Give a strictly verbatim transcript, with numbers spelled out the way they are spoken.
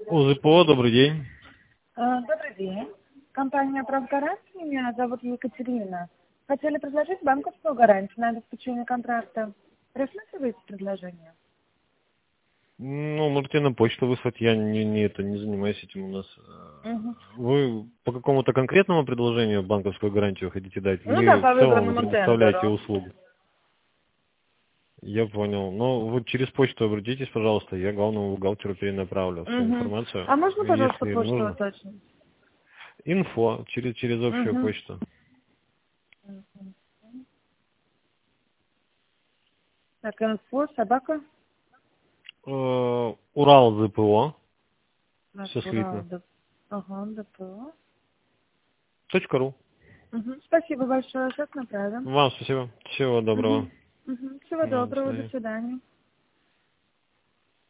УЗПО, добрый день. А, Добрый день. Компания «Правгарант». Меня зовут Екатерина. Хотели предложить банковскую гарантию на обеспечение контракта. Рассматриваете предложение? Ну, можете на почту выслать, я не, не, это, не занимаюсь этим у нас. Угу. Вы по какому-то конкретному предложению банковскую гарантию хотите дать? Ну да, Или по в целом вы выбранному предоставляете тендеру. услугу? Я понял. Ну, вы через почту обратитесь, пожалуйста, я главному бухгалтеру перенаправлю всю Угу. информацию. А можно, пожалуйста, Если почту нужно. уточнить? Инфо через, через общую Угу. почту. Так, инфо, собака. Э, Урал ЗПО, Так, все ура, слитно. да. Ага, ДПО. Точка ру. Угу. Спасибо большое, сейчас направим. Вам спасибо. Всего доброго. Угу. Угу. Всего Вам до доброго, до свидания. свидания.